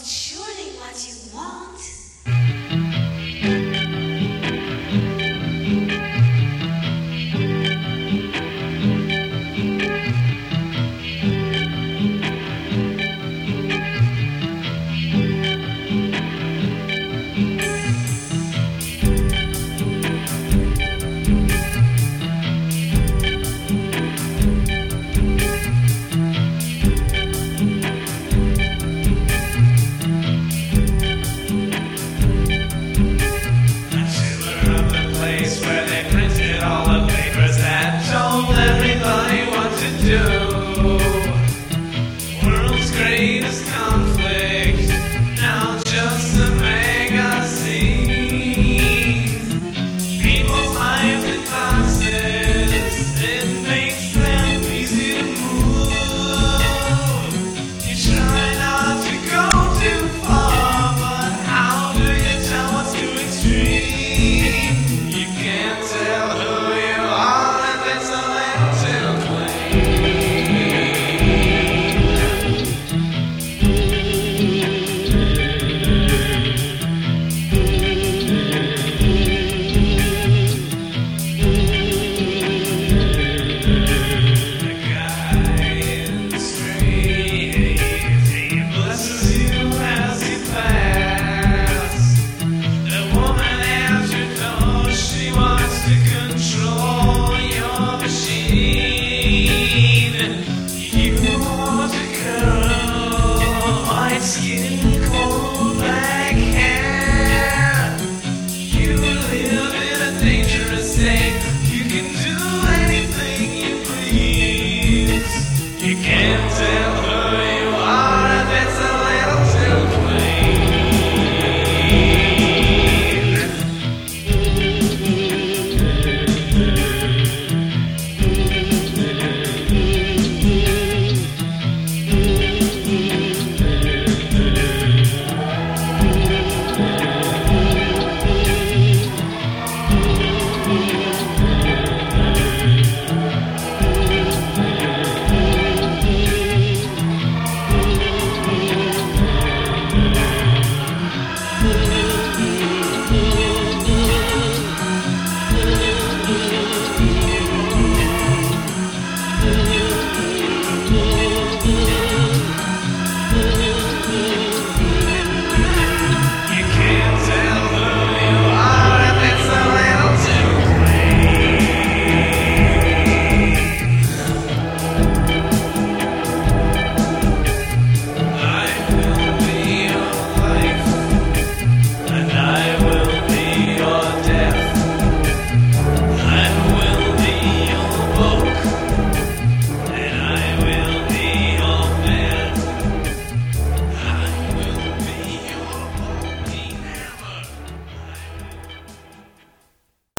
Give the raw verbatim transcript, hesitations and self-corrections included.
surely what you want. Where they printed all the papers that told everybody what to do. World's greatest conflict, now just a magazine. People's lives in boxes, it makes them easy to move. You try not to go too far, but how do you tell what's too extreme? Tell who you are if it's a little too The guy in the street, he blesses you as you pass. The woman at your door, she wants to control your machine. You want a girl, white skin.